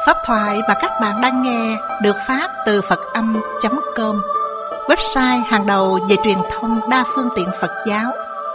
Pháp thoại mà các bạn đang nghe được phát từ Phật-âm.com, website hàng đầu về truyền thông đa phương tiện Phật giáo.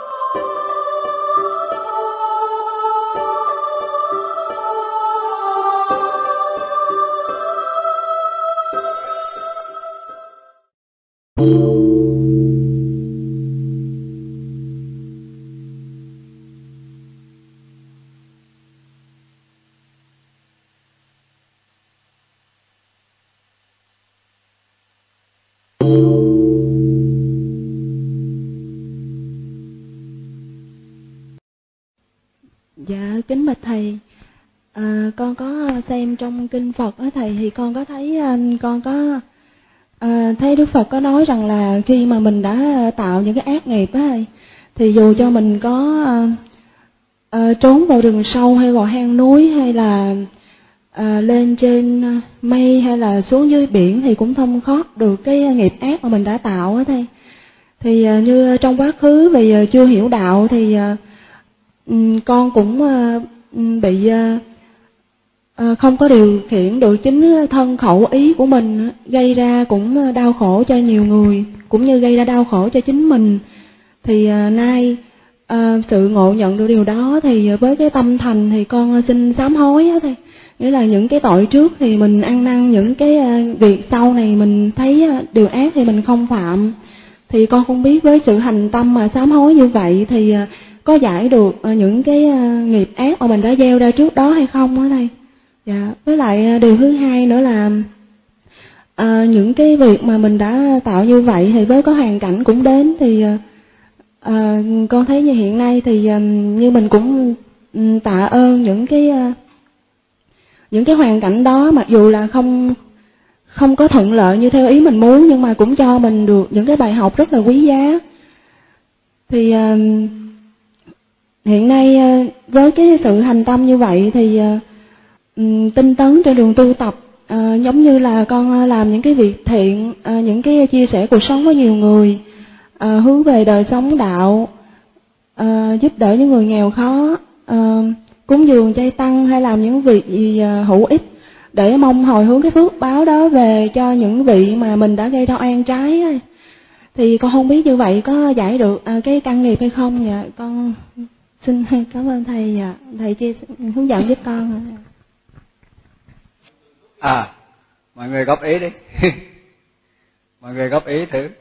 Dạ, kính bạch thầy, con có xem trong kinh Phật á thầy, thì con có thấy thấy Đức Phật có nói rằng là khi mà mình đã tạo những cái ác nghiệp á thầy, thì dù cho mình có trốn vào rừng sâu hay vào hang núi hay là lên trên mây hay là xuống dưới biển thì cũng không thoát được cái nghiệp ác mà mình đã tạo á thầy. Thì như trong quá khứ vì chưa hiểu đạo thì con cũng bị không có điều khiển được chính thân khẩu ý của mình, gây ra cũng đau khổ cho nhiều người, cũng như gây ra đau khổ cho chính mình. Thì nay sự ngộ nhận được điều đó thì với cái tâm thành thì con xin sám hối á thầy. Nghĩa là những cái tội trước thì mình ăn năn, những cái việc sau này mình thấy điều ác thì mình không phạm. Thì con không biết với sự hành tâm mà sám hối như vậy thì có giải được những cái nghiệp ác mà mình đã gieo ra trước đó hay không á thầy? Dạ, với lại điều thứ hai nữa là những cái việc mà mình đã tạo như vậy thì với có hoàn cảnh cũng đến thì con thấy như hiện nay thì như mình cũng tạ ơn những cái hoàn cảnh đó, mặc dù là không có thuận lợi như theo ý mình muốn, nhưng mà cũng cho mình được những cái bài học rất là quý giá. Thì hiện nay với cái sự hành tâm như vậy thì tinh tấn trên đường tu tập, giống như là con làm những cái việc thiện, những cái chia sẻ cuộc sống với nhiều người, hướng về đời sống đạo, giúp đỡ những người nghèo khó, cúng dường chay tăng hay làm những việc gì hữu ích để mong hồi hướng cái phước báo đó về cho những vị mà mình đã gây ra oan trái. Thì con không biết như vậy có giải được cái căn nghiệp hay không. Dạ, con xin cảm ơn thầy. Dạ, thầy hướng dẫn giúp con. Mọi người góp ý đi. Mọi người góp ý thử.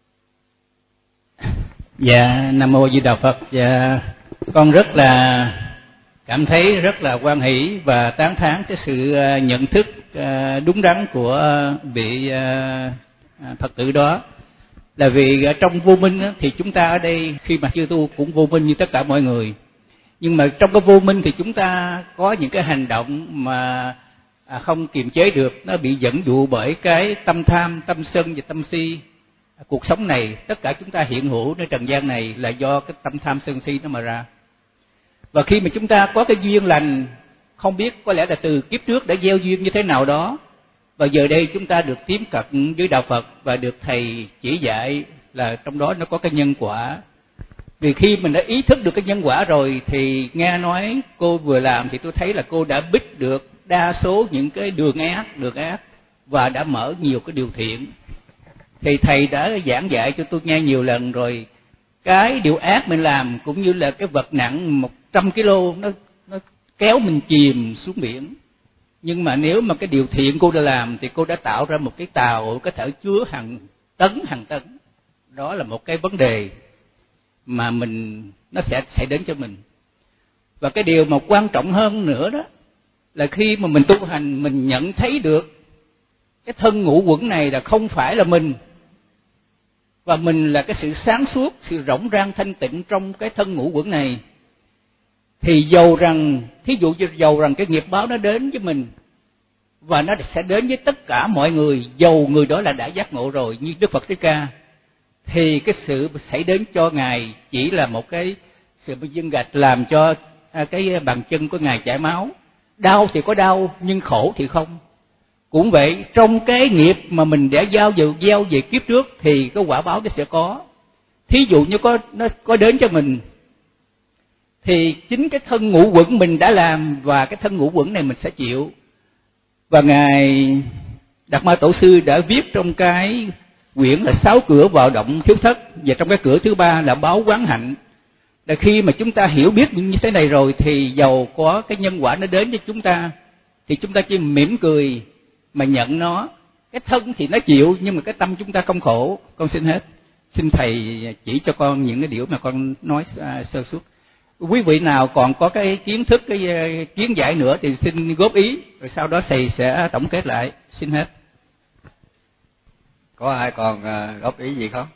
Dạ, Nam Mô Di Đà Phật. Dạ, con rất là cảm thấy rất là hoan hỷ và tán thán cái sự nhận thức đúng đắn của vị Phật tử đó. Là vì trong vô minh thì chúng ta ở đây khi mà chưa tu cũng vô minh như tất cả mọi người. Nhưng mà trong cái vô minh thì chúng ta có những cái hành động mà không kiềm chế được, nó bị dẫn dụ bởi cái tâm tham, tâm sân và tâm si. Cuộc sống này, tất cả chúng ta hiện hữu nơi trần gian này là do cái tâm tham sân si nó mà ra. Và khi mà chúng ta có cái duyên lành, không biết có lẽ là từ kiếp trước đã gieo duyên như thế nào đó, và giờ đây chúng ta được tiếp cận với đạo Phật và được thầy chỉ dạy là trong đó nó có cái nhân quả. Vì khi mình đã ý thức được cái nhân quả rồi thì nghe nói cô vừa làm thì tôi thấy là cô đã bích được đa số những cái đường ác và đã mở nhiều cái điều thiện. Thì thầy đã giảng dạy cho tôi nghe nhiều lần rồi, cái điều ác mình làm cũng như là cái vật nặng 100 kg nó kéo mình chìm xuống biển. Nhưng mà nếu mà cái điều thiện cô đã làm thì cô đã tạo ra một cái tàu có thể chứa hàng tấn. Đó là một cái vấn đề mà nó sẽ đến cho mình. Và cái điều mà quan trọng hơn nữa đó là khi mà mình tu hành, mình nhận thấy được cái thân ngũ uẩn này là không phải là mình, và mình là cái sự sáng suốt, sự rỗng rang thanh tịnh trong cái thân ngũ uẩn này. Thì thí dụ dầu rằng cái nghiệp báo nó đến với mình, và nó sẽ đến với tất cả mọi người, dầu người đó là đã giác ngộ rồi như Đức Phật Thích Ca, thì cái sự xảy đến cho Ngài chỉ là một cái sự viên gạch làm cho cái bàn chân của Ngài chảy máu. Đau thì có đau, nhưng khổ thì không. Cũng vậy, trong cái nghiệp mà mình đã gieo về kiếp trước thì cái quả báo nó sẽ có. Thí dụ như nó có đến cho mình, thì chính cái thân ngũ uẩn mình đã làm và cái thân ngũ uẩn này mình sẽ chịu. Và Ngài Đạt Ma Tổ Sư đã viết trong cái quyển là 6 cửa vào động thiếu thất, và trong cái cửa thứ 3 là báo quán hạnh. Là khi mà chúng ta hiểu biết như thế này rồi thì dầu có cái nhân quả nó đến cho chúng ta thì chúng ta chỉ mỉm cười mà nhận nó. Cái thân thì nó chịu nhưng mà cái tâm chúng ta không khổ. Con xin hết. Xin Thầy chỉ cho con những cái điều mà con nói sơ suất. Quý vị nào còn có cái kiến thức, cái kiến giải nữa thì xin góp ý, rồi sau đó Thầy sẽ tổng kết lại. Xin hết. Có ai còn góp ý gì không?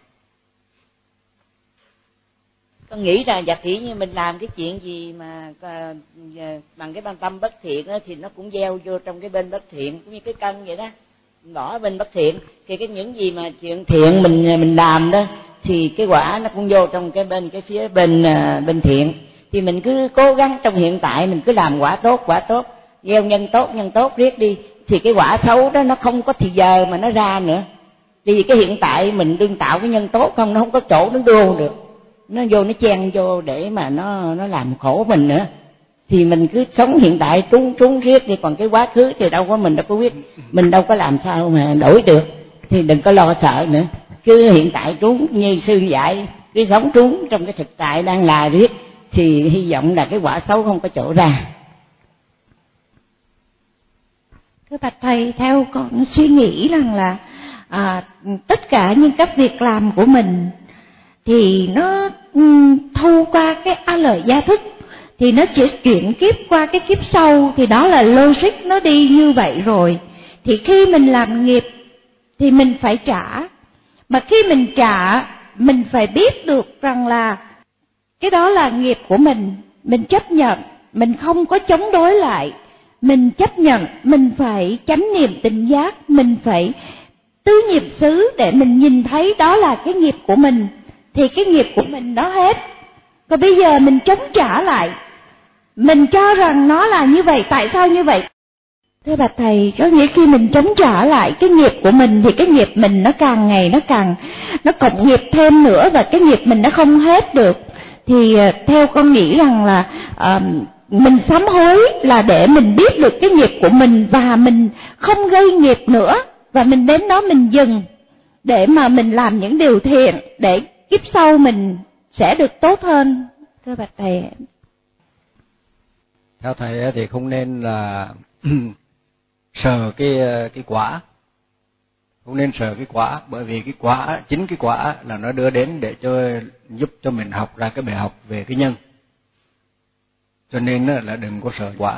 Con nghĩ là giả tỷ như mình làm cái chuyện gì mà bằng cái ban tâm bất thiện đó, thì nó cũng gieo vô trong cái bên bất thiện, cũng như cái cân vậy đó, bỏ bên bất thiện thì cái những gì mà chuyện thiện mình làm đó thì cái quả nó cũng vô trong cái phía bên thiện. Thì mình cứ cố gắng trong hiện tại mình cứ làm quả tốt, gieo nhân tốt riết đi, thì cái quả xấu đó nó không có thì giờ mà nó ra nữa. Vì cái hiện tại mình đương tạo cái nhân tốt không, nó không có chỗ nó đưa được, nó vô nó chen vô để mà nó làm khổ mình nữa. Thì mình cứ sống hiện tại trúng riết đi, còn cái quá khứ thì mình đâu có biết, mình đâu có làm sao mà đổi được. Thì đừng có lo sợ nữa, cứ hiện tại trúng như sư dạy, cứ sống trúng trong cái thực tại đang là riết, thì hy vọng là cái quả xấu không có chỗ ra. Thưa bạch thầy, theo con suy nghĩ rằng là tất cả những các việc làm của mình thì nó thu qua cái a lợi gia thức, thì nó chỉ chuyển kiếp qua cái kiếp sau, thì đó là logic nó đi như vậy rồi. Thì khi mình làm nghiệp thì mình phải trả, mà khi mình trả mình phải biết được rằng là cái đó là nghiệp của mình chấp nhận, mình không có chống đối lại, mình chấp nhận, mình phải chánh niệm tỉnh giác, mình phải tứ nghiệp xứ để mình nhìn thấy đó là cái nghiệp của mình, thì cái nghiệp của mình nó hết. Còn bây giờ mình chống trả lại, mình cho rằng nó là như vậy, tại sao như vậy? Thưa bạch thầy, có nghĩa khi mình chống trả lại cái nghiệp của mình thì cái nghiệp mình nó càng ngày nó cộng nghiệp thêm nữa, và cái nghiệp mình nó không hết được. Thì theo con nghĩ rằng là mình sám hối là để mình biết được cái nghiệp của mình và mình không gây nghiệp nữa, và mình đến đó mình dừng để mà mình làm những điều thiện để kiếp sau mình sẽ được tốt hơn. Thưa bạch thầy, theo thầy thì không nên là sờ cái quả, không nên sờ cái quả, bởi vì cái quả, chính cái quả là nó đưa đến để giúp cho mình học ra cái bài học về cái nhân. Cho nên là đừng có sờ quả.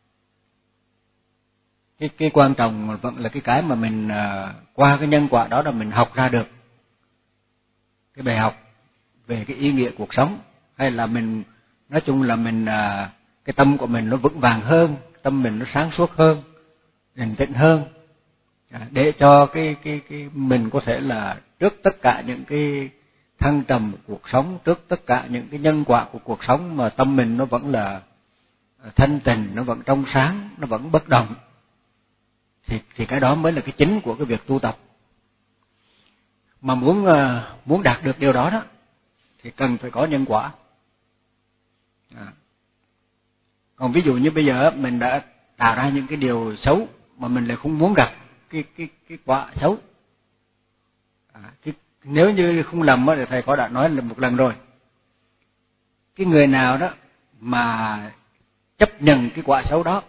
Cái quan trọng vẫn là cái mà mình qua cái nhân quả đó là mình học ra được cái bài học về cái ý nghĩa cuộc sống, hay là mình nói chung là mình cái tâm của mình nó vững vàng hơn, tâm mình nó sáng suốt hơn, bình tĩnh hơn, để cho cái mình có thể là trước tất cả những cái thăng trầm của cuộc sống, trước tất cả những cái nhân quả của cuộc sống mà tâm mình nó vẫn là thanh tịnh, nó vẫn trong sáng, nó vẫn bất động, thì cái đó mới là cái chính của cái việc tu tập. Mà muốn đạt được điều đó đó thì cần phải có nhân quả. Còn ví dụ như bây giờ mình đã tạo ra những cái điều xấu mà mình lại không muốn gặp cái quả xấu. Nếu như không lầm thì thầy có đã nói là một lần rồi. Cái người nào đó mà chấp nhận cái quả xấu đó,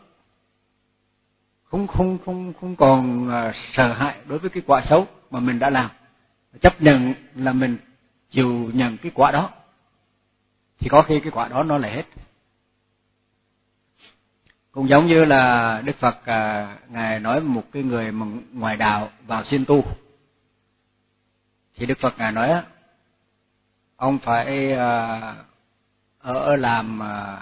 không còn sợ hãi đối với cái quả xấu mà mình đã làm, chấp nhận là mình chịu nhận cái quả đó, thì có khi cái quả đó nó lại hết. Cũng giống như là Đức Phật ngài nói một cái người mà ngoài đạo vào xin tu, thì Đức Phật ngài nói ông phải ở làm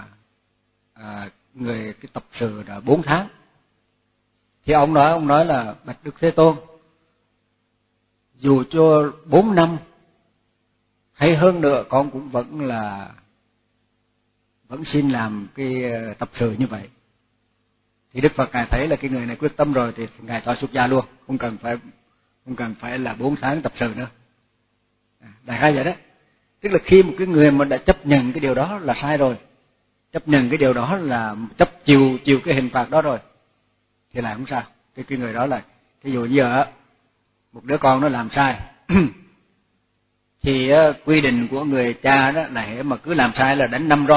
người cái tập sự là 4 tháng. Thì ông nói là bạch Đức Thế Tôn, dù cho 4 năm hay hơn nữa con cũng vẫn xin làm cái tập sự như vậy. Thì Đức Phật ngài thấy là cái người này quyết tâm rồi thì ngài cho xuất gia luôn, không cần phải là 4 tháng tập sự nữa. Đại khái vậy đó. Tức là khi một cái người mà đã chấp nhận cái điều đó là sai rồi, chấp nhận cái điều đó là chịu cái hình phạt đó rồi, thì lại không sao. thì cái người đó là ví dụ như giờ một đứa con nó làm sai thì quy định của người cha đó là hễ mà cứ làm sai là đánh 5 roi.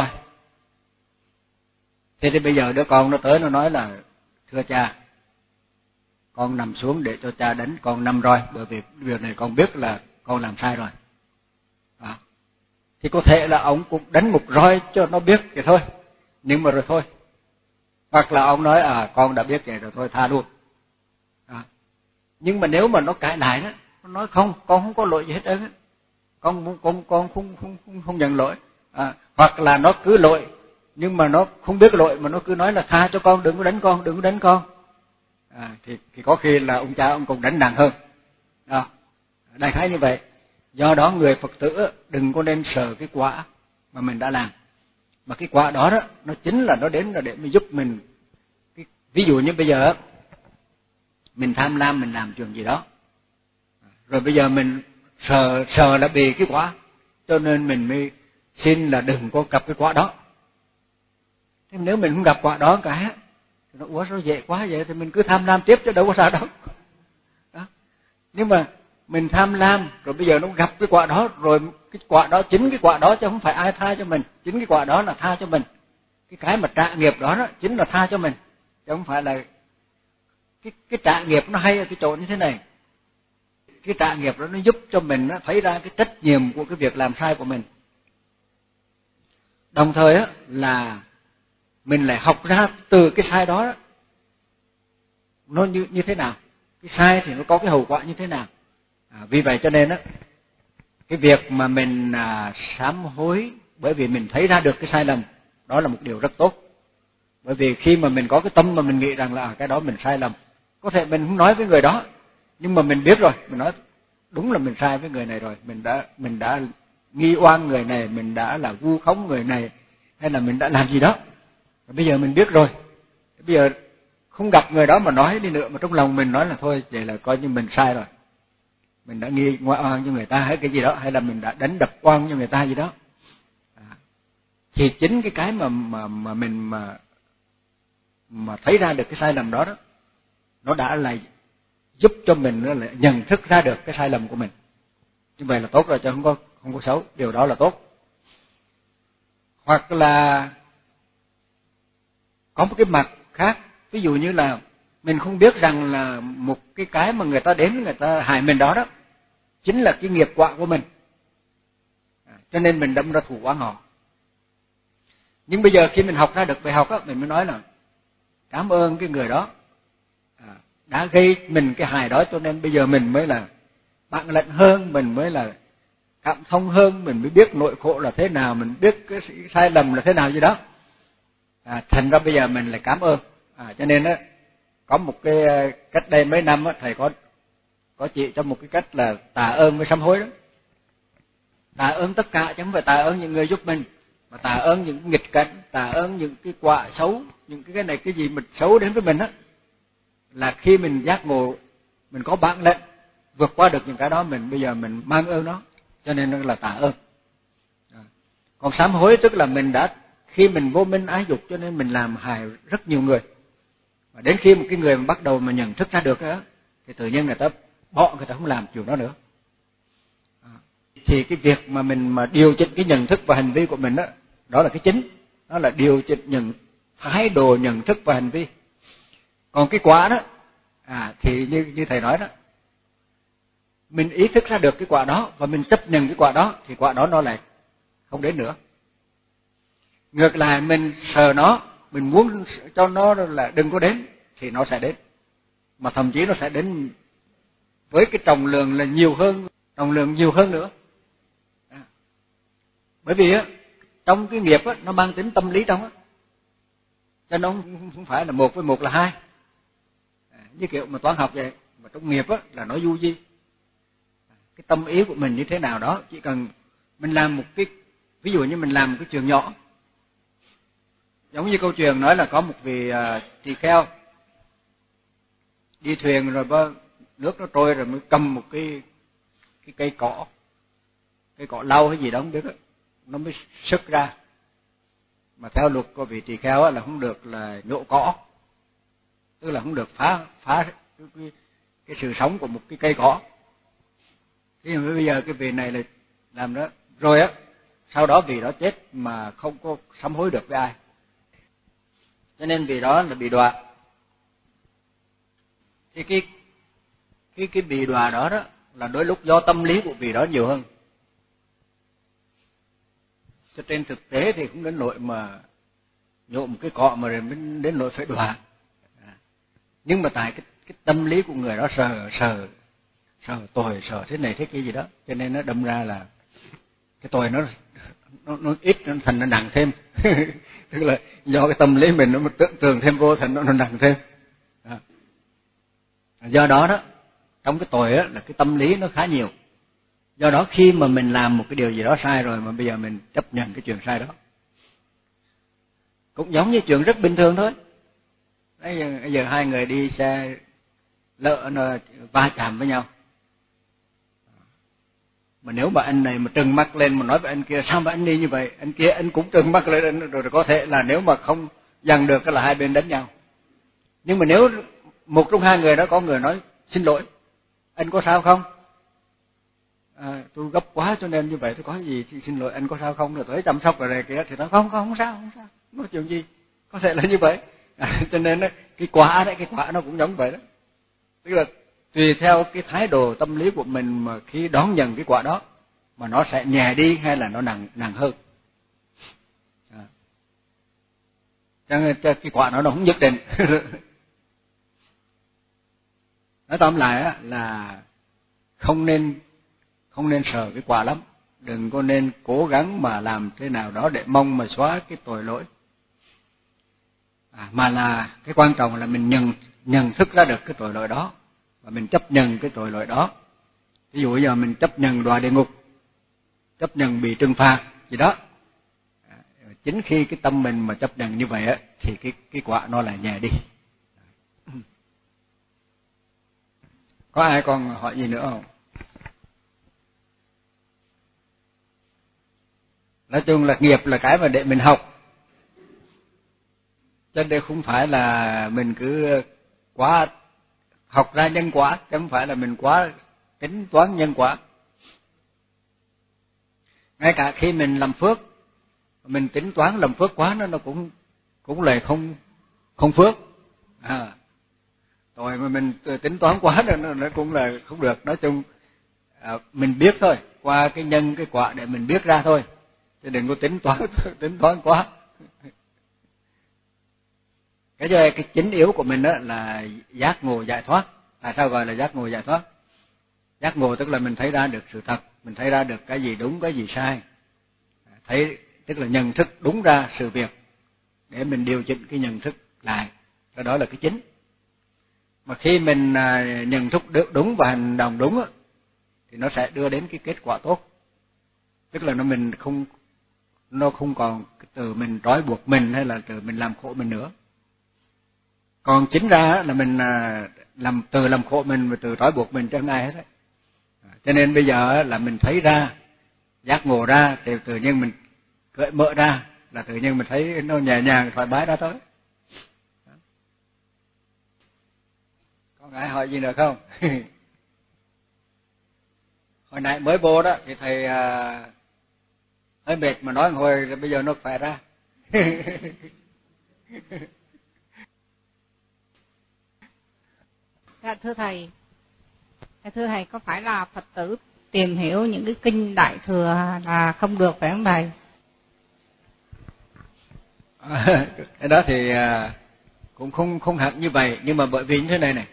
Thế thì bây giờ đứa con nó tới nó nói là thưa cha, con nằm xuống để cho cha đánh con 5 roi, bởi vì việc này con biết là con làm sai rồi. Thì có thể là ông cũng đánh một roi cho nó biết vậy thôi, nhưng mà rồi thôi. Hoặc là ông nói con đã biết vậy rồi thôi tha luôn. Nhưng mà nếu mà nó cãi lại đó, nó nói không, con không có lỗi gì hết trơn, con không nhận lỗi. Hoặc là nó cứ lỗi nhưng mà nó không biết lỗi mà nó cứ nói là tha cho con, đừng có đánh con, đừng có đánh con. Thì có khi là ông cha ông còn đánh nặng hơn. Đại khái như vậy. Do đó người Phật tử đừng có nên sợ cái quả mà mình đã làm, mà cái quả đó đó nó chính là nó đến là để mới giúp mình. Ví dụ như bây giờ mình tham lam, mình làm chuyện gì đó, rồi bây giờ mình sợ là bị cái quả, cho nên mình mới xin là đừng có gặp cái quả đó. Thế nếu mình không gặp quả đó cả, nó ủa sao dễ quá vậy, thì mình cứ tham lam tiếp chứ đâu có sao đâu. Nhưng mà mình tham lam rồi bây giờ nó gặp cái quả đó, rồi cái quả đó, chính cái quả đó chứ không phải ai tha cho mình, chính cái quả đó là tha cho mình. Cái mà trả nghiệp đó, đó chính là tha cho mình, chứ không phải là cái trả nghiệp. Nó hay ở cái chỗ như thế này, cái trả nghiệp đó nó giúp cho mình nó thấy ra cái trách nhiệm của cái việc làm sai của mình. Đồng thời là mình lại học ra từ cái sai đó nó như thế nào, cái sai thì nó có cái hậu quả như thế nào. Vì vậy cho nên cái việc mà mình sám hối bởi vì mình thấy ra được cái sai lầm đó là một điều rất tốt. Bởi vì khi mà mình có cái tâm mà mình nghĩ rằng là cái đó mình sai lầm, có thể mình không nói với người đó, nhưng mà mình biết rồi, mình nói đúng là mình sai với người này rồi, mình đã nghi oan người này, mình đã là vu khống người này, hay là mình đã làm gì đó. Bây giờ mình biết rồi, bây giờ không gặp người đó mà nói đi nữa, mà trong lòng mình nói là thôi vậy là coi như mình sai rồi, mình đã nghi oan cho người ta hay cái gì đó, hay là mình đã đánh đập oan cho người ta gì đó. Thì chính cái mà mình mà thấy ra được cái sai lầm đó đó, nó đã là giúp cho mình là nhận thức ra được cái sai lầm của mình. Như vậy là tốt rồi, chứ không có xấu, điều đó là tốt. Hoặc là có một cái mặt khác, ví dụ như là mình không biết rằng là một cái mà người ta đến người ta hại mình đó đó chính là cái nghiệp quả của mình, cho nên mình đâm ra thù oán họ. Nhưng bây giờ khi mình học ra được bài học mình mới nói là cảm ơn cái người đó đã gây mình cái hại đó, cho nên bây giờ mình mới là bạn lệnh hơn, mình mới là cảm thông hơn, mình mới biết nỗi khổ là thế nào, mình biết cái sai lầm là thế nào gì đó. Thành ra bây giờ mình lại cảm ơn. Cho nên có một cái cách đây mấy năm thầy có chỉ cho một cái cách là tạ ơn với sám hối đó. Tạ ơn tất cả, chứ không phải tạ ơn những người giúp mình, mà tạ ơn những nghịch cảnh, tạ ơn những cái quả xấu, những cái này cái gì mình xấu đến với mình là khi mình giác ngộ, mình có bản lĩnh vượt qua được những cái đó, mình bây giờ mình mang ơn nó, cho nên là tạ ơn. Còn sám hối tức là mình đã, khi mình vô minh ái dục cho nên mình làm hại rất nhiều người, và đến khi một cái người mà bắt đầu mà nhận thức ra được thì tự nhiên người ta không làm chuyện đó nữa. Thì cái việc mà mình mà điều chỉnh cái nhận thức và hành vi của mình đó là cái chính, đó là điều chỉnh thái độ nhận thức và hành vi. Còn cái quả đó thì như thầy nói đó, mình ý thức ra được cái quả đó và mình chấp nhận cái quả đó, thì quả đó nó lại không đến nữa. Ngược lại mình sợ nó, mình muốn cho nó là đừng có đến, thì nó sẽ đến, mà thậm chí nó sẽ đến với cái trọng lượng là nhiều hơn nữa. Bởi vì trong cái nghiệp nó mang tính tâm lý trong cho nó không phải là 1 với 1 là 2, như kiểu mà toán học vậy. Mà trong nghiệp là nó du di, cái tâm ý của mình như thế nào đó, chỉ cần mình làm một cái, ví dụ như mình làm một cái chuyện nhỏ, giống như câu chuyện nói là có một vị tỳ kheo đi thuyền rồi nước nó trôi rồi mới cầm một cái cây cỏ lau hay gì đó không biết nó mới sức ra. Mà theo luật của vị tỳ kheo là không được là nhổ cỏ, tức là không được phá cái sự sống của một cái cây cỏ. Thế mà bây giờ cái vị này là làm đó rồi á, sau đó vị đó chết mà không có sám hối được với ai, cho nên vị đó là bị đọa. Thì cái bị đọa đó là đôi lúc do tâm lý của vị đó nhiều hơn. Cho trên thực tế thì cũng đến nỗi mà nhổ một cái cọ mà rồi đến nỗi phải đọa. Nhưng mà tại cái tâm lý của người đó sợ tội, sợ thế này thế kia gì đó, cho nên nó đâm ra là cái tội nó ít, nó thành nó nặng thêm. Tức là do cái tâm lý mình nó tưởng tượng thêm vô thành nó nặng thêm. Do đó trong cái tội là cái tâm lý nó khá nhiều. Do đó khi mà mình làm một cái điều gì đó sai rồi mà bây giờ mình chấp nhận cái chuyện sai đó, cũng giống như chuyện rất bình thường thôi. Bây giờ hai người đi xe lỡ nó va chạm với nhau, mà nếu mà anh này mà trừng mắt lên mà nói với anh kia sao mà anh đi như vậy, anh kia anh cũng trừng mắt lên, rồi có thể là nếu mà không dằn được là hai bên đánh nhau. Nhưng mà nếu một trong hai người đó có người nói xin lỗi, anh có sao không, tôi gấp quá cho nên như vậy, tôi có gì xin lỗi, anh có sao không, rồi tôi chăm sóc rồi này kia, thì nó không sao, nói chuyện gì, có thể là như vậy. Cho nên cái quả nó cũng giống vậy đó. Tức là tùy theo cái thái độ tâm lý của mình mà khi đón nhận cái quả đó mà nó sẽ nhẹ đi hay là nó nặng hơn. Cho nên cái quả nó không nhất định. Nói tóm lại là không nên sợ cái quả lắm, đừng có nên cố gắng mà làm thế nào đó để mong mà xóa cái tội lỗi, mà là cái quan trọng là mình nhận thức ra được cái tội lỗi đó và mình chấp nhận cái tội lỗi đó. Ví dụ bây giờ mình chấp nhận đọa địa ngục, chấp nhận bị trừng phạt gì đó, chính khi cái tâm mình mà chấp nhận như vậy thì cái quả nó lại nhẹ đi. Có ai còn hỏi gì nữa không? Nói chung là nghiệp là cái mà để mình học, chứ đây không phải là mình cứ quá học ra nhân quả, chứ không phải là mình quá tính toán nhân quả. Ngay cả khi mình làm phước, mình tính toán làm phước quá nó cũng lại không phước. Rồi mà mình tính toán quá nó cũng là không được. Nói chung mình biết thôi, qua cái nhân cái quả để mình biết ra thôi, chứ đừng có tính toán quá. Cái chính yếu của mình đó là giác ngộ giải thoát. Tại sao gọi là giác ngộ giải thoát? Giác ngộ tức là mình thấy ra được sự thật, mình thấy ra được cái gì đúng cái gì sai, thấy tức là nhận thức đúng ra sự việc để mình điều chỉnh cái nhận thức lại, cái đó là cái chính. Mà khi mình nhận thức đúng và hành động đúng thì nó sẽ đưa đến cái kết quả tốt. Tức là nó không còn từ mình trói buộc mình hay là từ mình làm khổ mình nữa. Còn chính ra là mình làm khổ mình và từ trói buộc mình cho ai hết đấy. Cho nên bây giờ là mình thấy ra, giác ngộ ra thì tự nhiên mình cởi mở ra, là tự nhiên mình thấy nó nhẹ nhàng thoải mái ra thôi. Có ai hỏi gì nữa không? Hồi nãy mới vô đó thì thầy hơi mệt mà nói một hồi, bây giờ nó khỏe ra. Dạ, thưa thầy có phải là Phật tử tìm hiểu những cái kinh Đại Thừa là không được phải không thầy? Cái đó thì cũng không hẳn như vậy, nhưng mà bởi vì như thế này,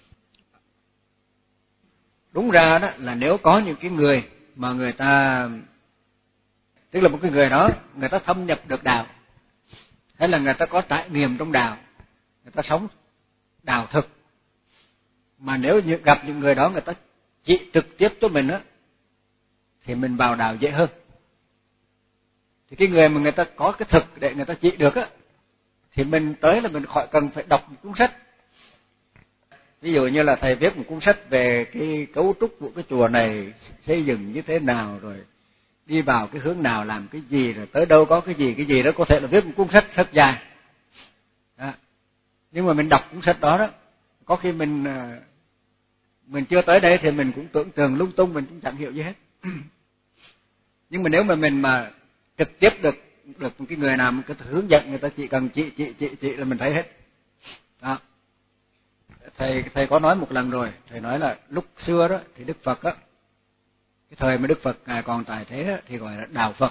đúng ra đó là nếu có những cái người mà người ta, tức là một cái người đó người ta thâm nhập được đạo, hay là người ta có trải nghiệm trong đạo, người ta sống đạo thực, mà nếu gặp những người đó người ta chỉ trực tiếp cho mình thì mình vào đạo dễ hơn. Thì cái người mà người ta có cái thực để người ta chỉ được thì mình tới là mình khỏi cần phải đọc một cuốn sách. Ví dụ như là thầy viết một cuốn sách về cái cấu trúc của cái chùa này xây dựng như thế nào, rồi đi vào cái hướng nào, làm cái gì, rồi tới đâu có cái gì đó, có thể là viết một cuốn sách rất dài. Nhưng mà mình đọc cuốn sách đó đó, có khi mình chưa tới đây thì mình cũng tưởng tượng lung tung, mình cũng chẳng hiểu gì hết. Nhưng mà nếu mà mình mà trực tiếp được một cái người nào mình cứ hướng dẫn người ta, chỉ cần chị là mình thấy hết. Đó. Thầy có nói một lần rồi, thầy nói là lúc xưa đó thì Đức Phật á, cái thời mà Đức Phật ngài còn tại thế đó, thì gọi là đạo Phật.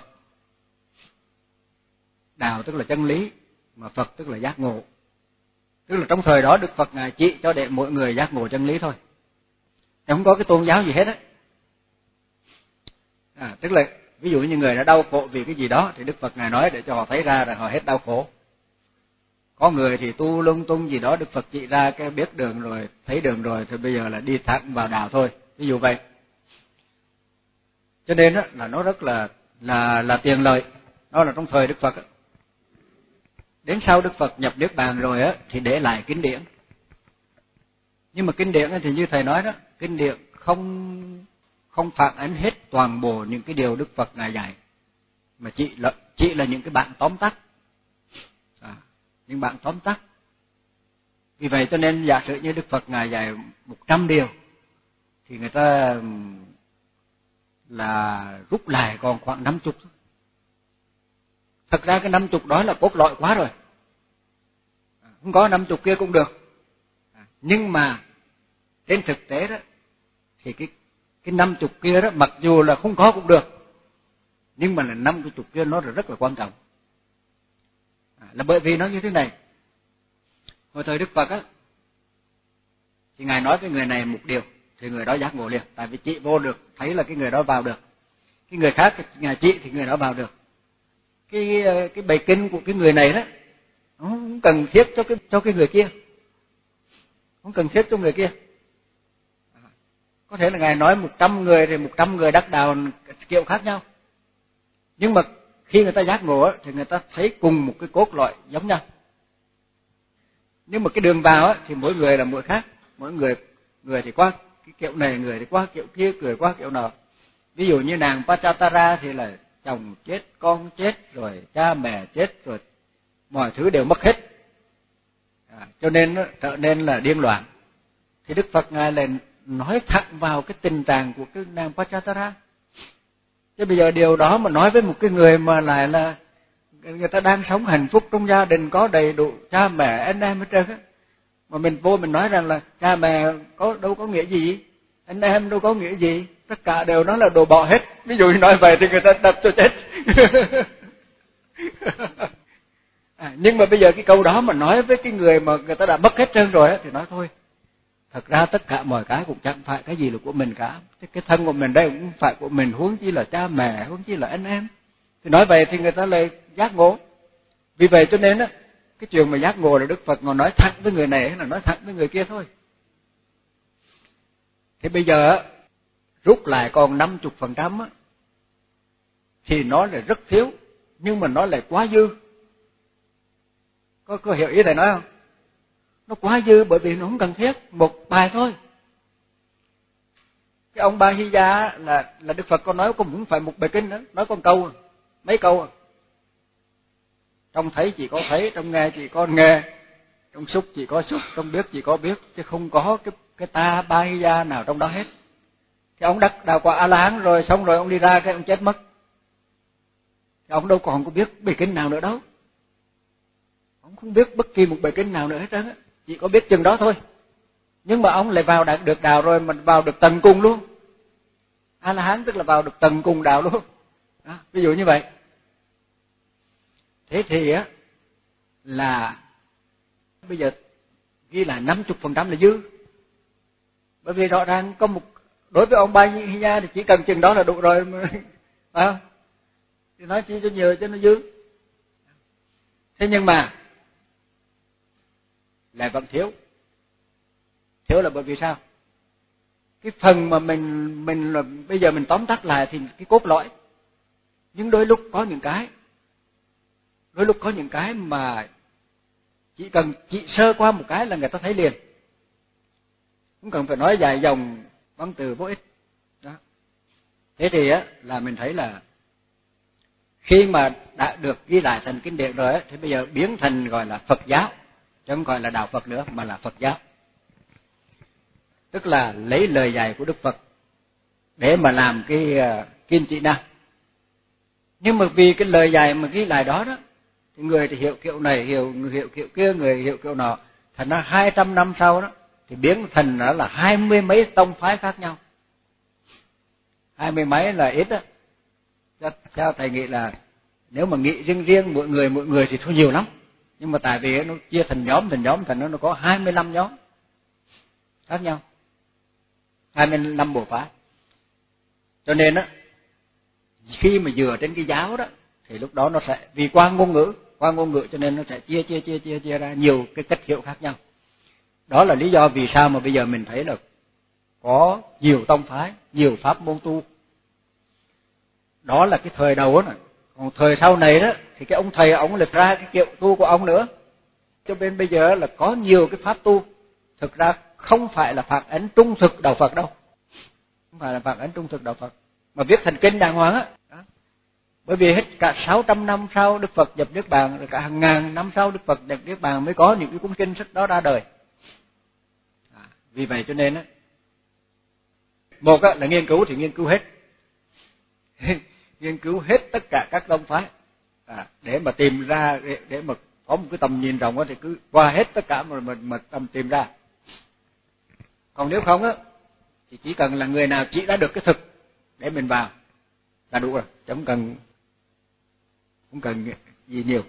Đạo tức là chân lý, mà Phật tức là giác ngộ. Tức là trong thời đó Đức Phật ngài chỉ cho để mọi người giác ngộ chân lý thôi, không có cái tôn giáo gì hết á. Tức là ví dụ như người đã đau khổ vì cái gì đó thì Đức Phật ngài nói để cho họ thấy ra là họ hết đau khổ. Có người thì tu lung tung gì đó, Đức Phật chỉ ra cái biết đường rồi, thấy đường rồi thì bây giờ là đi thẳng vào đạo thôi, ví dụ vậy. Cho nên là nó rất là tiền lợi. Đó là trong thời Đức Phật. Đến sau Đức Phật nhập niết bàn rồi á thì để lại kinh điển. Nhưng mà kinh điển thì như thầy nói đó, kinh điển không phản ánh hết toàn bộ những cái điều Đức Phật ngài dạy, mà chỉ là những cái bản tóm tắt. Những bản tóm tắt. Vì vậy cho nên giả sử như Đức Phật ngài dạy 100 điều thì người ta là rút lại còn khoảng 50 thôi. Thật ra cái 50 đó là cốt lõi quá rồi. Không có 50 kia cũng được. Nhưng mà trên thực tế đó thì cái 50 kia đó mặc dù là không có cũng được, nhưng mà là 50 kia nó rất là quan trọng. Là bởi vì nó như thế này. Hồi thời Đức Phật á thì ngài nói cái người này một điều thì người đó giác ngộ liền, tại vì chỉ vô được thấy là cái người đó vào được. Cái người khác ngài chỉ thì người đó vào được. Cái bài kinh của cái người này đó nó không cần thiết cho cái người kia, không cần thiết cho người kia. Có thể là ngài nói 100 người thì 100 người đắc đạo kiểu khác nhau, nhưng mà khi người ta giác ngộ thì người ta thấy cùng một cái cốt lõi giống nhau. Nhưng mà cái đường vào thì mỗi người là mỗi khác, mỗi người thì qua cái kiểu này, người thì qua kiểu kia, người qua kiểu nào. Ví dụ như nàng Pachatara thì là chồng chết, con chết, rồi cha mẹ chết, rồi mọi thứ đều mất hết, cho nên trở nên là điên loạn. Thì Đức Phật ngài lại nói thẳng vào cái tình trạng của cái nàng Pachatara. Chứ bây giờ điều đó mà nói với một cái người mà lại là người ta đang sống hạnh phúc trong gia đình, có đầy đủ cha mẹ anh em hết trơn á, mà mình vô mình nói rằng là cha mẹ đâu có nghĩa gì, anh em đâu có nghĩa gì, tất cả đều nói là đồ bỏ hết. Ví dụ như nói vậy thì người ta đập cho chết. Nhưng mà bây giờ cái câu đó mà nói với cái người mà người ta đã mất hết trơn rồi á thì nói thôi, thật ra tất cả mọi cái cũng chẳng phải cái gì là của mình cả, cái thân của mình đây cũng không phải của mình, huống chi là cha mẹ, huống chi là anh em. Thì nói vậy thì người ta lại giác ngộ. Vì vậy cho nên á, cái chuyện mà giác ngộ là Đức Phật ngồi nói thẳng với người này là nói thẳng với người kia thôi. Thế bây giờ á, rút lại còn 50% á thì nó là rất thiếu, nhưng mà nó lại quá dư. Có hiểu ý thầy nói không? Nó quá dư bởi vì nó không cần thiết, một bài thôi. Cái ông Ba Hy Gia là Đức Phật có nói cũng phải một bài kinh nữa, nói con câu, mấy câu. Trong thấy chỉ có thấy, trong nghe chỉ có nghe, trong xúc chỉ có xúc, trong biết chỉ có biết, chứ không có cái ta Ba Hy Gia nào trong đó hết. Thì ông đắc đạo quả A-la-hán rồi, xong rồi ông đi ra cái ông chết mất. Thì ông đâu còn có biết bài kinh nào nữa đâu. Ông không biết bất kỳ một bài kinh nào nữa hết trơn á, chỉ có biết chừng đó thôi. Nhưng mà ông lại vào được đạo rồi, mà vào được tầng cùng luôn. A-la-hán tức là vào được tầng cùng đạo luôn. Đó, ví dụ như vậy. Thế thì á là bây giờ ghi là 50% là dư. Bởi vì rõ ràng có một, đối với ông Ba Hy Gia thì chỉ cần chừng đó là đủ rồi mà, phải không? Thì nói chi cho nhiều cho nó dư. Thế nhưng mà lại vẫn thiếu. Thiếu là bởi vì sao? Cái phần mà mình là bây giờ mình tóm tắt lại thì cái cốt lõi. Nhưng đôi lúc có những cái mà chỉ cần chỉ sơ qua một cái là người ta thấy liền. Không cần phải nói dài dòng văn từ vô ích. Đó. Thế thì á là mình thấy là khi mà đã được ghi lại thành kinh điển rồi á, thì bây giờ biến thành gọi là Phật giáo. chứ không gọi là đạo Phật nữa mà là Phật giáo. Tức là lấy lời dạy của Đức Phật để mà làm cái kim chỉ nam. Nhưng mà vì cái lời dạy mà ghi lại đó thì người thì hiểu kiểu này, người hiểu kiểu kia, người hiểu kiểu nọ, thành ra 200 năm sau đó thì biến thành nó là 20 mấy tông phái khác nhau. 20 mấy là ít đó. Cho thầy nghĩ là nếu mà nghĩ riêng mỗi người thì thôi nhiều lắm. Nhưng mà tại vì nó chia thành nhóm thành nó có 25 nhóm khác nhau. 25 bộ phái. Cho nên á, khi mà dựa trên cái giáo đó thì lúc đó nó sẽ vì qua ngôn ngữ cho nên nó sẽ chia ra nhiều cái cách hiểu khác nhau. Đó là lý do vì sao mà bây giờ mình thấy là có nhiều tông phái, nhiều pháp môn tu. Đó là cái thời đầu đó. Còn thời sau này đó thì cái ông thầy ông lập ra cái kiểu tu của ông nữa. Cho nên bây giờ là có nhiều cái pháp tu thực ra không phải là phản ánh trung thực đạo Phật đâu. Không phải là phản ánh trung thực đạo Phật mà viết thành kinh đàng hoàng á. Bởi vì hết cả 600 năm sau Đức Phật nhập niết bàn, rồi cả hàng ngàn năm sau Đức Phật nhập niết bàn mới có những cái cuốn kinh sách đó ra đời. Vì vậy cho nên á, một á là nghiên cứu thì nghiên cứu hết. Nghiên cứu hết tất cả các tông phái để mà tìm ra, để mà có một cái tầm nhìn rộng á thì cứ qua hết tất cả mà tầm tìm ra. Còn nếu không á thì chỉ cần là người nào chỉ ra được cái thực để mình vào là đủ rồi, không cần gì nhiều.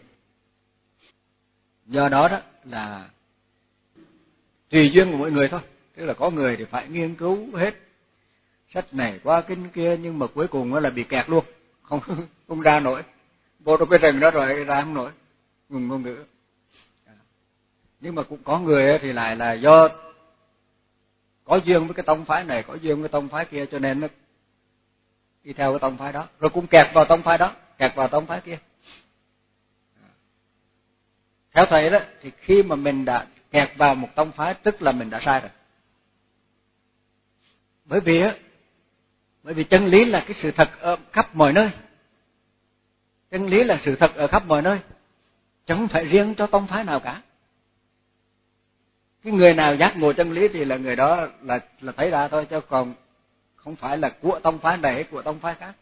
Do đó đó là tùy duyên của mỗi người thôi. Tức là có người thì phải nghiên cứu hết sách này qua kinh kia, nhưng mà cuối cùng nó là bị kẹt luôn, không ra nổi, vô trong cái rừng đó rồi ra không nổi, ngôn ngữ. Nhưng mà cũng có người thì lại là do có duyên với cái tông phái này, có duyên với tông phái kia, cho nên nó đi theo cái tông phái đó, rồi cũng kẹt vào tông phái đó, kẹt vào tông phái kia. Theo thầy đó thì khi mà mình đã kẹt vào một tông phái tức là mình đã sai rồi. Bởi vì chân lý là cái sự thật ở khắp mọi nơi. Chân lý là sự thật ở khắp mọi nơi, chứ không phải riêng cho tông phái nào cả. Cái người nào giác ngộ chân lý thì là người đó là thấy ra thôi, chứ còn không phải là của tông phái này hay của tông phái khác.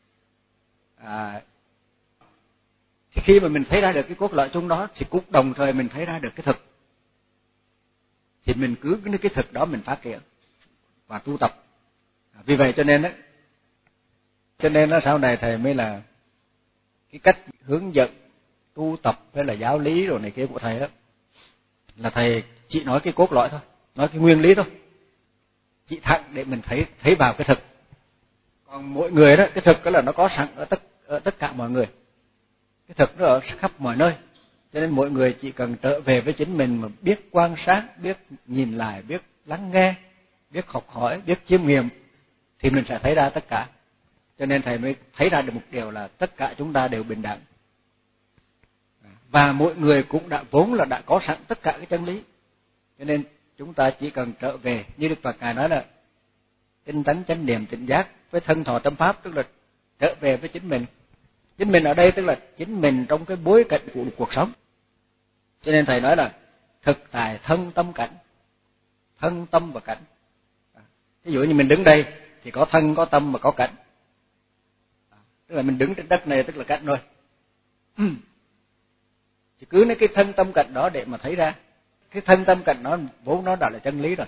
Thì khi mà mình thấy ra được cái cốt lõi chung đó thì cũng đồng thời mình thấy ra được cái thực. Thì mình cứ cái thực đó mình phát triển và tu tập. Vì vậy cho nên nó sau này thầy mới là cái cách hướng dẫn tu tập với là giáo lý rồi này kia của thầy đó là thầy chỉ nói cái cốt lõi thôi, nói cái nguyên lý thôi, chỉ thẳng để mình thấy vào cái thực. Còn mỗi người đó, cái thực đó là nó có sẵn ở tất cả mọi người, cái thực nó ở khắp mọi nơi, cho nên mỗi người chỉ cần trở về với chính mình mà biết quan sát, biết nhìn lại, biết lắng nghe, biết học hỏi, biết chiêm nghiệm thì mình sẽ thấy ra tất cả. Cho nên thầy mới thấy ra được một điều là tất cả chúng ta đều bình đẳng, và mỗi người cũng vốn là đã có sẵn tất cả cái chân lý. Cho nên chúng ta chỉ cần trở về, như Đức Phật Ngài nói là tinh tấn chánh niệm tỉnh giác với thân thọ tâm pháp, tức là trở về với chính mình. Chính mình ở đây tức là chính mình trong cái bối cảnh của cuộc sống. Cho nên thầy nói là thực tại thân tâm cảnh, thân tâm và cảnh. Ví dụ như mình đứng đây thì có thân, có tâm và có cảnh. Tức là mình đứng trên đất này tức là cảnh thôi. Chỉ cứ lấy cái thân tâm cảnh đó để mà thấy ra. Cái thân tâm cảnh nó vốn nó đã là chân lý rồi.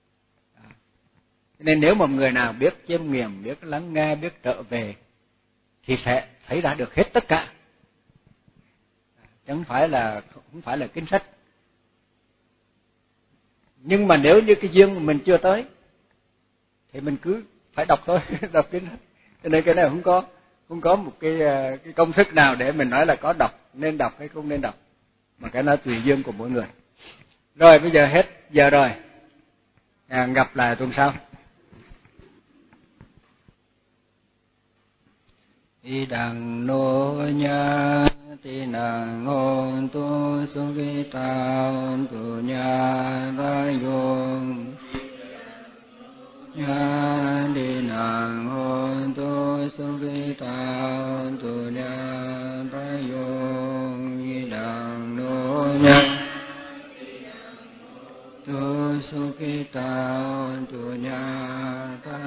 Nên nếu mà người nào biết chiêm nghiệm, biết lắng nghe, biết trở về thì sẽ thấy ra được hết tất cả. Chứ không phải là kinh sách. Nhưng mà nếu như cái duyên mình chưa tới thì mình cứ phải đọc thôi, đọc kinh sách. Cho nên cái này không có một cái công thức nào để mình nói là có nên đọc hay không nên đọc, mà cái nó tùy duyên của mỗi người. Rồi bây giờ hết giờ rồi, gặp lại tuần sau. Ý đằng nô nha ti nàng ngôn tu su vi tao tu nha ra yung nha đi nàng ngôn tu su vi tao tu nha ra yung. Ý đằng nô nha tu sukita tu nyata